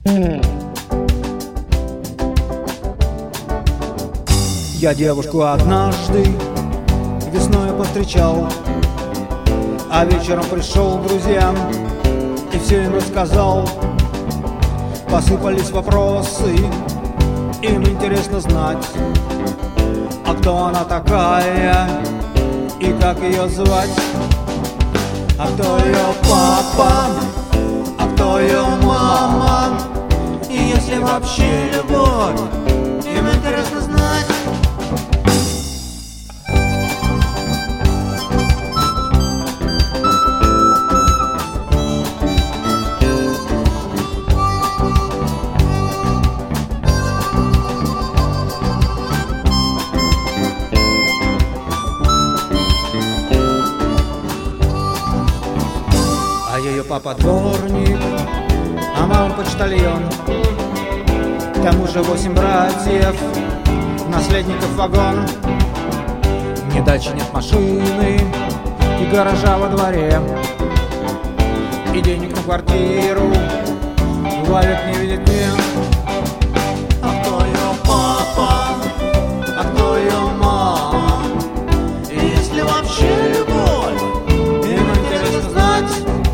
Я девушку однажды весной повстречал, а вечером пришел к друзьям и все им рассказал. Посыпались вопросы, им интересно знать, а кто она такая и как ее звать. А кто ее папа, а кто ее мама, и если вообще любовь, им интересно знать. Ее папа дворник, а мама почтальон. К тому же 8 братьев, наследников вагон. Ни дачи, нет машины и гаража во дворе, и денег на квартиру Валик не видит мне. А кто ее папа, а кто ее мама, и если вообще любовь, им интересно знать.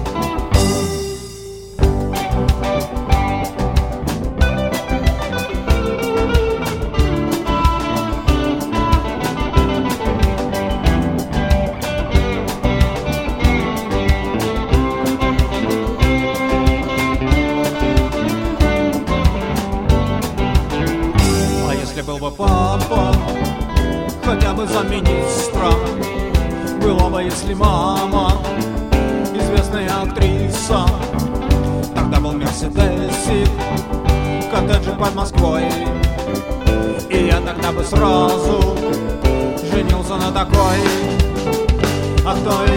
Был бы папа, хотя бы за министра, была бы, если мама известная актриса. Тогда был мерседесик, коттеджик под Москвой, и я тогда бы сразу женился на такой. А кто